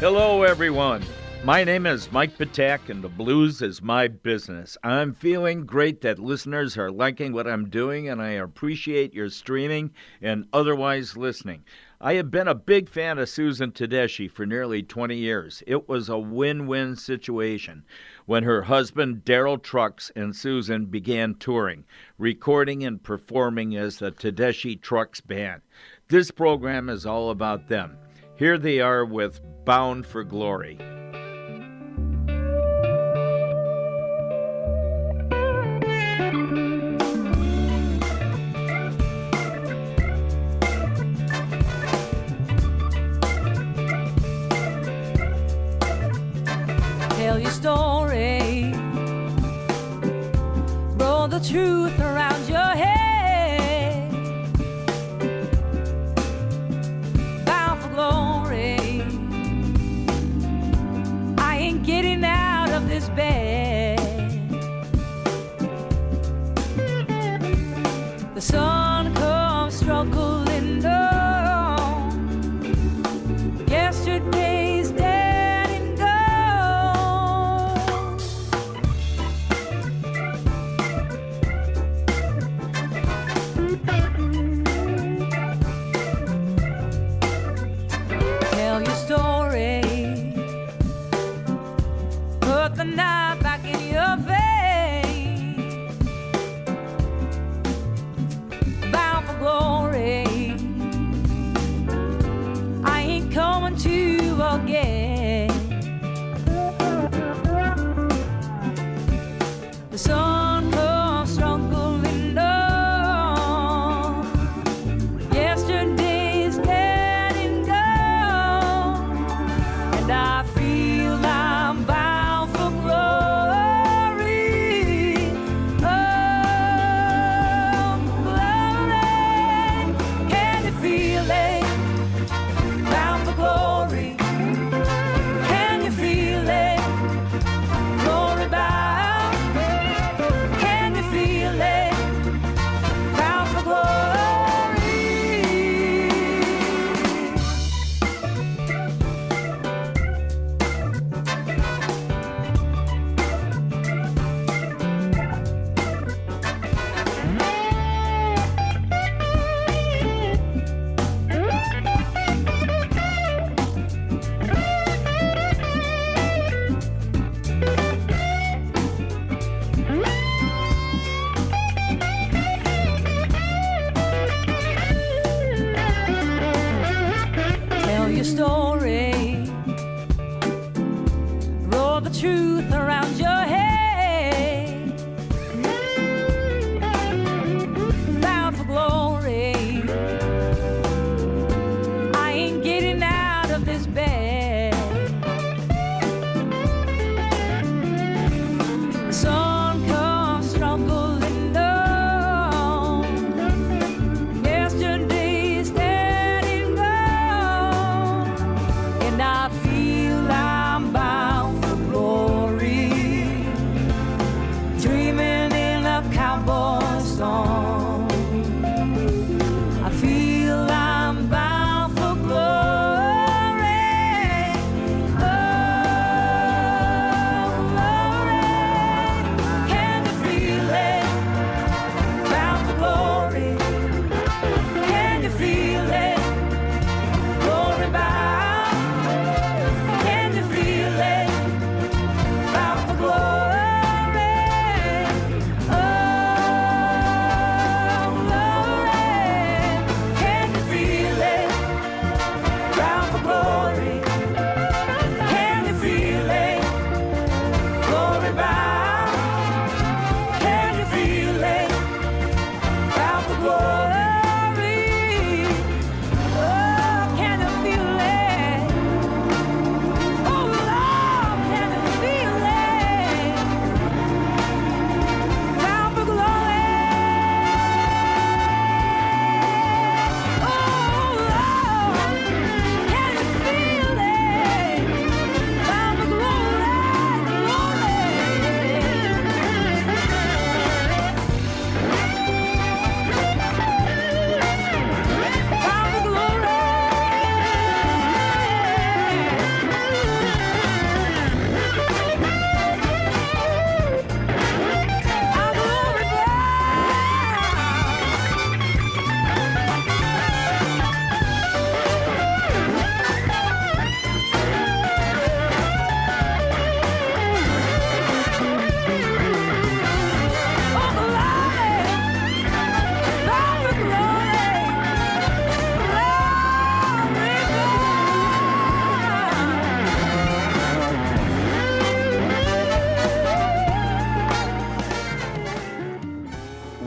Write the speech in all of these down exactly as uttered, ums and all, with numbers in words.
Hello, everyone. My name is Mike Patak, and the blues is my business. I'm feeling great that listeners are liking what I'm doing, and I appreciate your streaming and otherwise listening. I have been a big fan of Susan Tedeschi for nearly twenty years. It was a win-win situation when her husband, Daryl Trucks, and Susan began touring, recording and performing as the Tedeschi Trucks Band. This program is all about them. Here they are with Bound for Glory. Tell your story, roll the truth around your head, bound for glory. I ain't getting out of this bed. The sun comes struggling down, yesterday's dead. The knife back in your vein, bound for glory. I ain't coming to again. The sun comes struggling on, yesterday's dead and gone, and I feel I'm bound.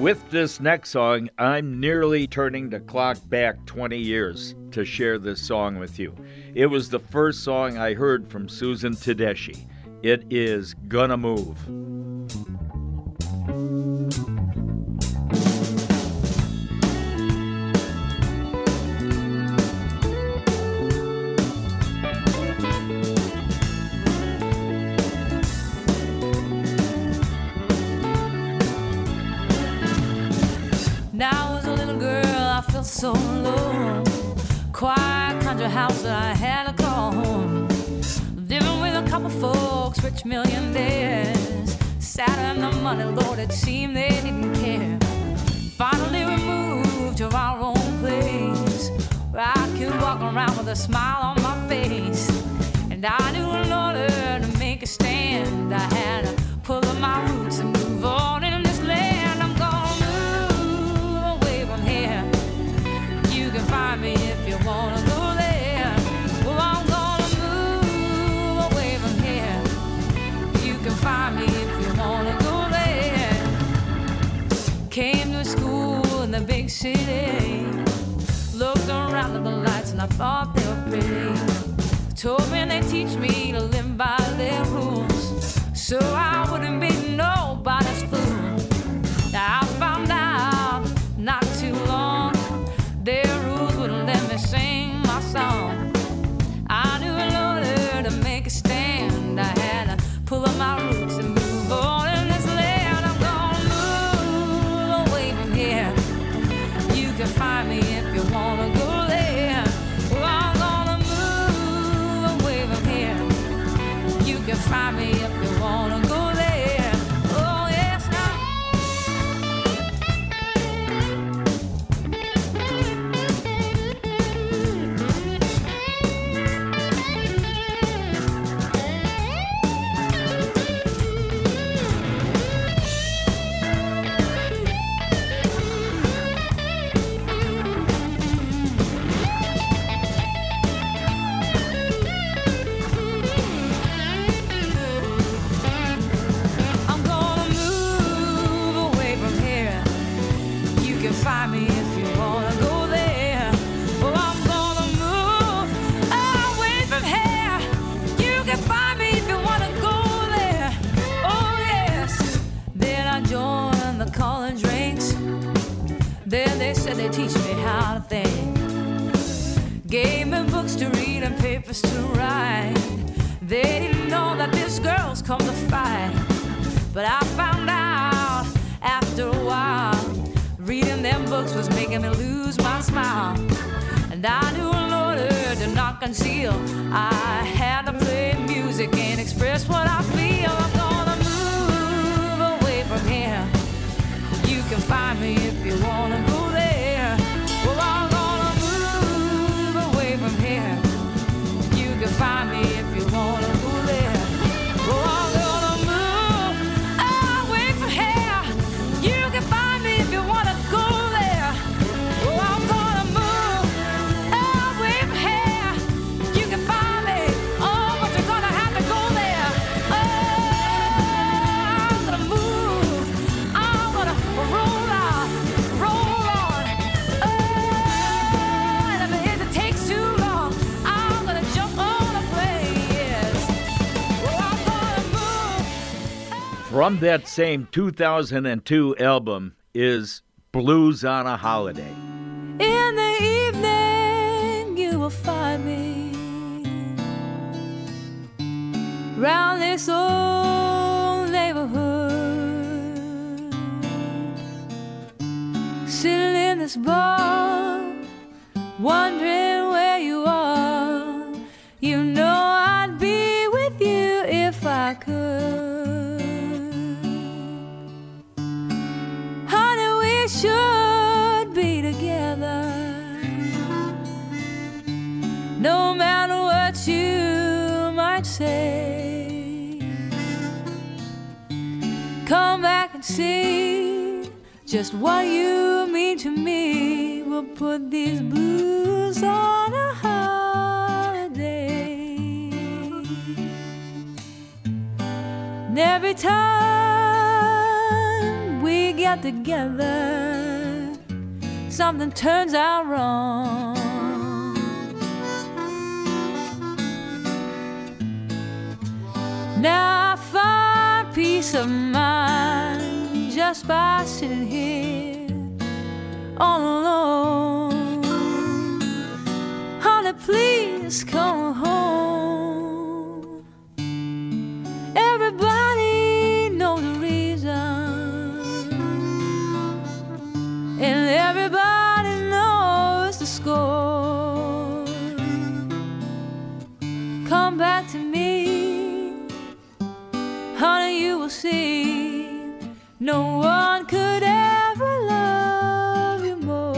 With this next song, I'm nearly turning the clock back twenty years to share this song with you. It was the first song I heard from Susan Tedeschi. It is Gonna Move. So low, quiet country house that I had to call home. Living with a couple folks, rich millionaires. Sat in the money, Lord, it seemed they didn't care. Finally we moved to our own place, where I could walk around with a smile on my face. And I knew in order to make a stand, I had to pull up my roots and move on in this land. I'm gonna move away from here. You can find me if you wanna go there. Well, I'm gonna move away from here. You can find me if you wanna go there. Came to school in the big city. Looked around at the lights and I thought they were pretty. Told me they teach me to live by their rules, so I wouldn't be nobody's fool. Now I found out not too long their rules wouldn't let me sing my song. I knew in order to make a stand, I had to pull up my roots and move on in this land. I'm gonna move away from here. You can find me if you wanna go there. Well, I'm gonna move away from here. You can find me if you wanna go there. Oh, yes, now. Find me if you wanna go there. Oh, I'm gonna move away from here. You can find me if you wanna go there. Oh yes. Then I joined the college ranks. Then they said they teach me how to think. Gave me books to read and papers to write. They didn't know that these girls come to fight, but I found out after a while. Reading them books was making me lose my smile. And I knew in order to not conceal, I had to play music and express what I feel. I'm gonna move away from here. You can find me if you wanna go there. Well, I'm gonna move away from here. You can find me if you wanna go there. Well, I'm gonna move away from here. You can find me if you wanna go there. Oh, I'm gonna move away from here. You can find me. Oh, but you're gonna have to go there. Oh, I'm gonna move. I'm gonna roll on, roll on. Oh, and if it takes too long, I'm gonna jump on a plane. Yes. Oh, I'm gonna move. From that same two thousand two album is Blues on a Holiday. In the evening, you will find me round this old neighborhood, sitting in this bar, wondering where you are. You know I'd be with you if I could. Honey, we should be together, no matter what you might say. Come back and see just what you mean to me. We'll put these blues on a holiday. And every time we get together, something turns out wrong. Now I find peace of mind just by sitting here all alone. Honey, please come home. Everybody knows the reason, and everybody knows the score. Come back to me, honey, you will see no one could ever love you more.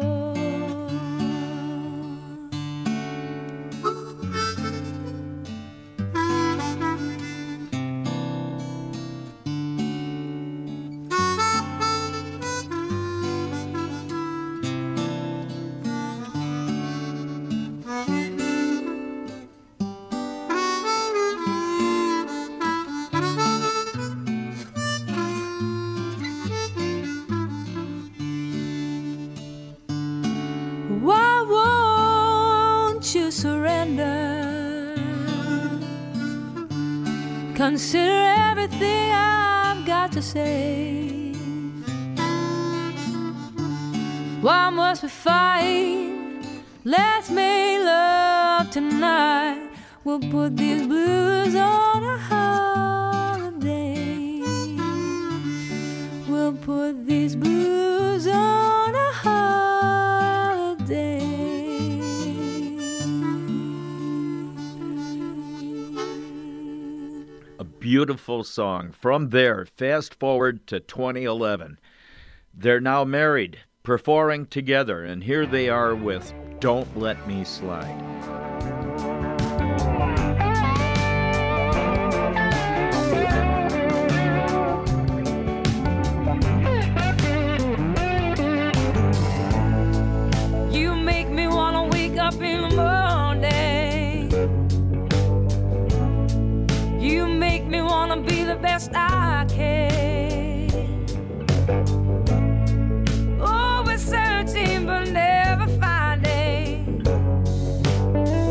Why won't you surrender? Consider everything I've got to say. Why must we fight? Let's make love tonight. We'll put these blues on a holiday. We'll put these blues on a holiday. A beautiful song. From there, fast forward to twenty eleven. They're now married, performing together, and here they are with Don't Let Me Slide. You make me wanna wake up in the morning. You make me wanna be the best I can. Always searching but never finding.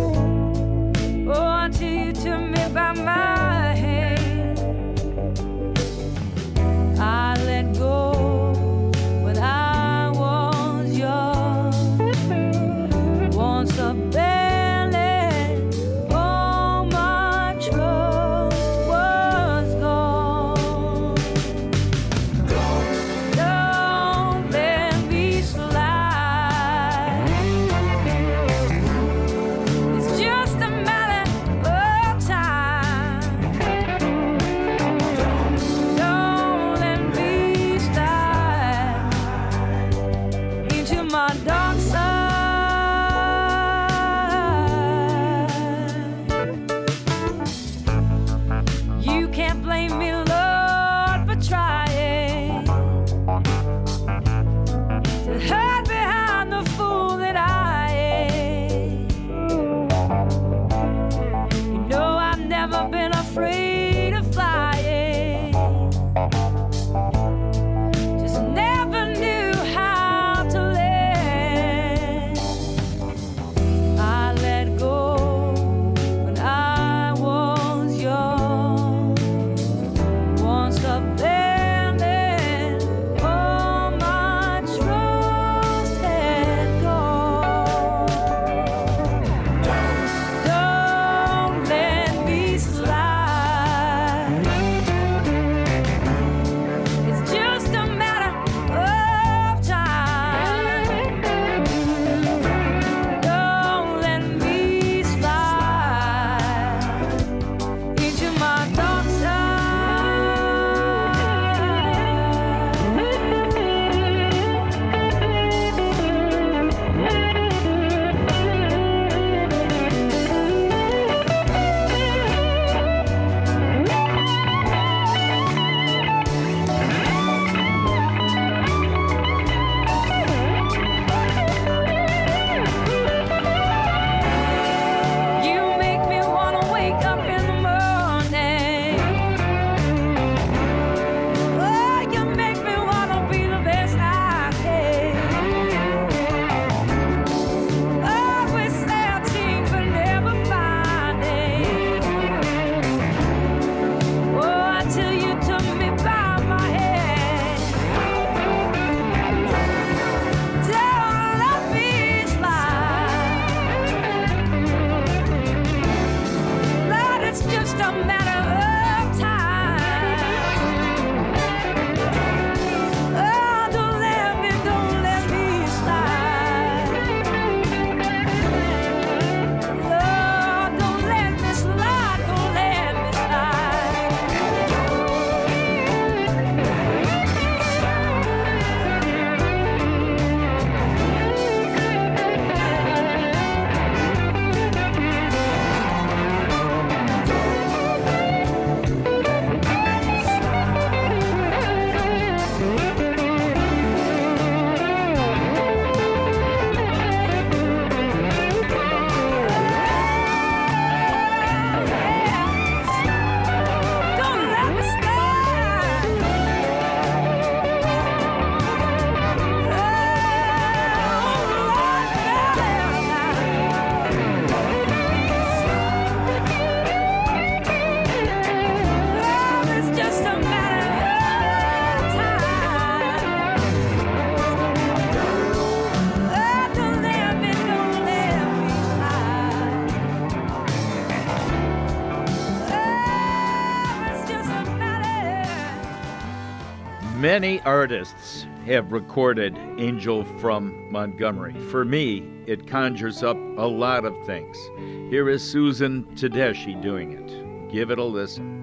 Many artists have recorded Angel from Montgomery. For me, it conjures up a lot of things. Here is Susan Tedeschi doing it. Give it a listen.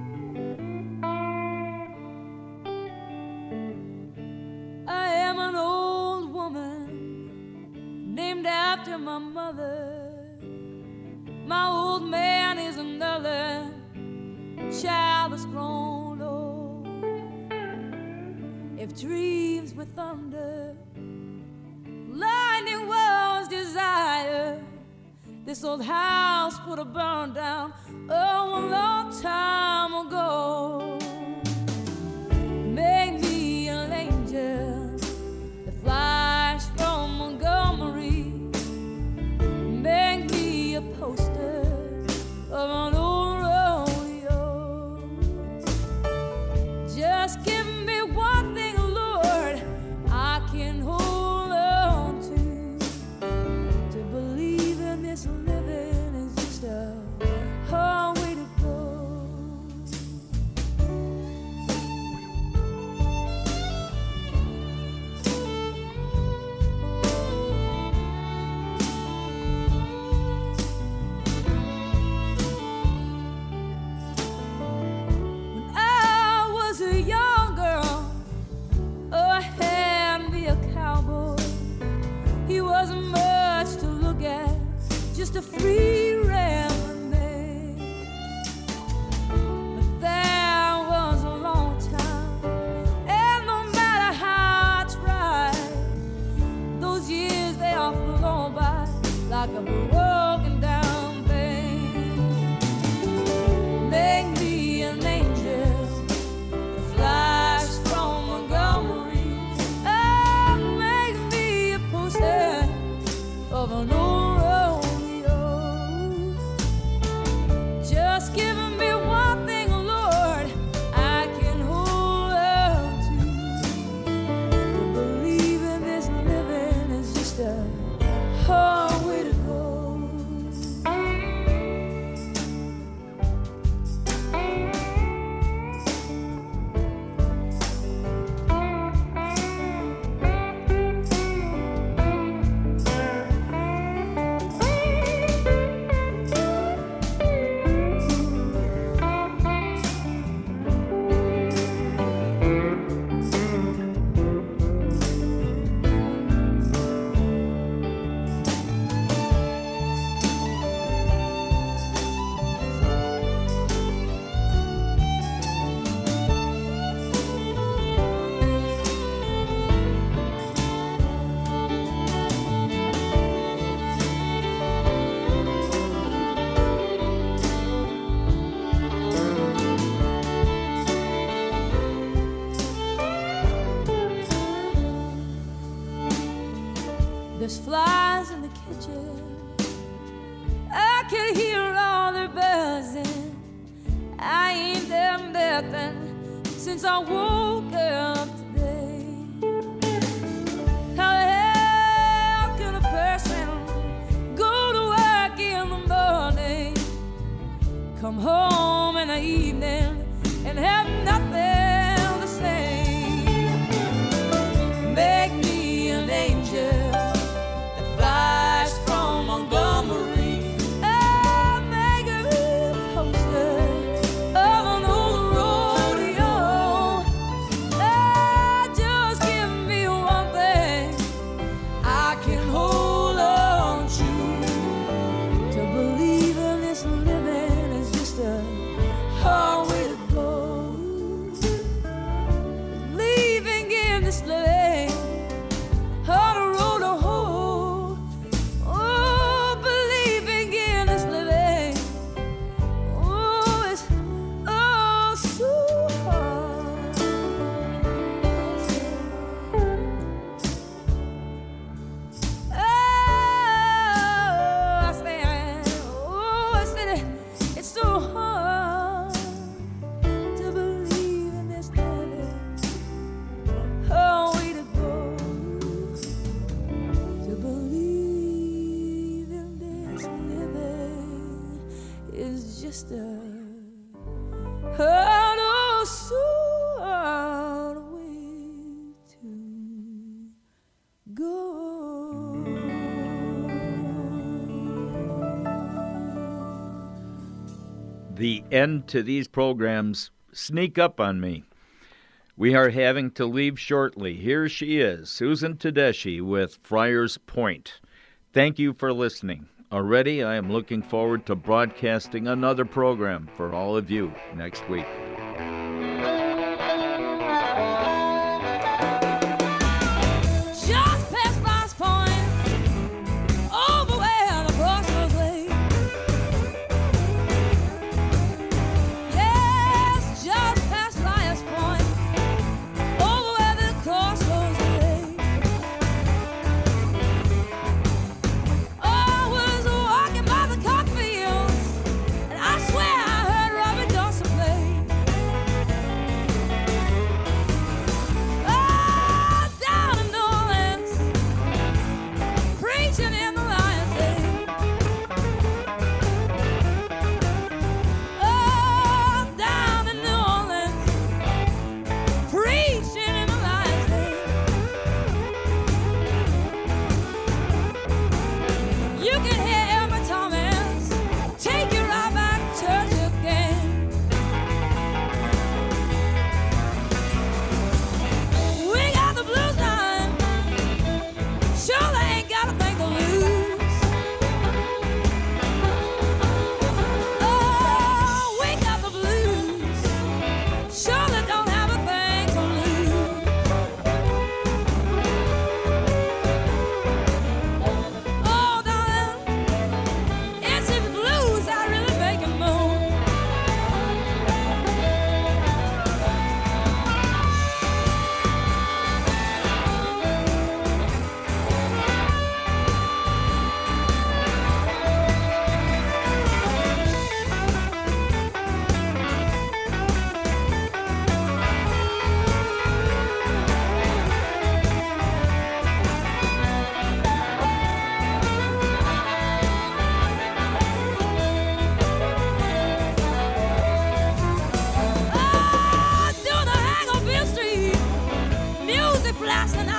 I am an old woman named after my mother. My old man is another child that's grown old. If dreams were thunder, lightning was desire, this old house would have burned down oh, a long time ago. Make me an angel that flies from Montgomery. Make me a poster of an old rodeo. Just give me one thing, Lord, I can hold on to. To believe in this living is just a hard way to go. When I was a young girl, oh, I had me a cowboy. He wasn't much to look at, just a free rambling man. But there was a long time, and no matter how I tried, those years they all flown by like a broken down thing. Make me an angel that flies from Montgomery. Oh, make me a poster of an old rodeo. Just give me one thing, Lord, I can hold on to. To believe in this living is just a hard way to go. There's flies in the kitchen, I can hear all their buzzing. I ain't done nothing since I woke up today. How the hell can a person go to work in the morning, come home in the evening, and have nothing to say? Make me an angel that flies from Montgomery. Oh, make me a poster of an old rodeo. Oh, just give me one thing I can hold on to. To believe in this living is just a hard way to go. Believing in this living, on the road to hoe. Oh, believing in this living, oh, it's oh so hard. Oh, I say, oh, I said it, it's so hard to believe in this living. Oh, way to go. To believe in this living is just a hard, oh, so hard way the end to these programs sneak up on me. We are having to leave shortly. Here she is, Susan Tedeschi with Friars Point. Thank you for listening. Already, I am looking forward to broadcasting another program for all of you next week. Blasting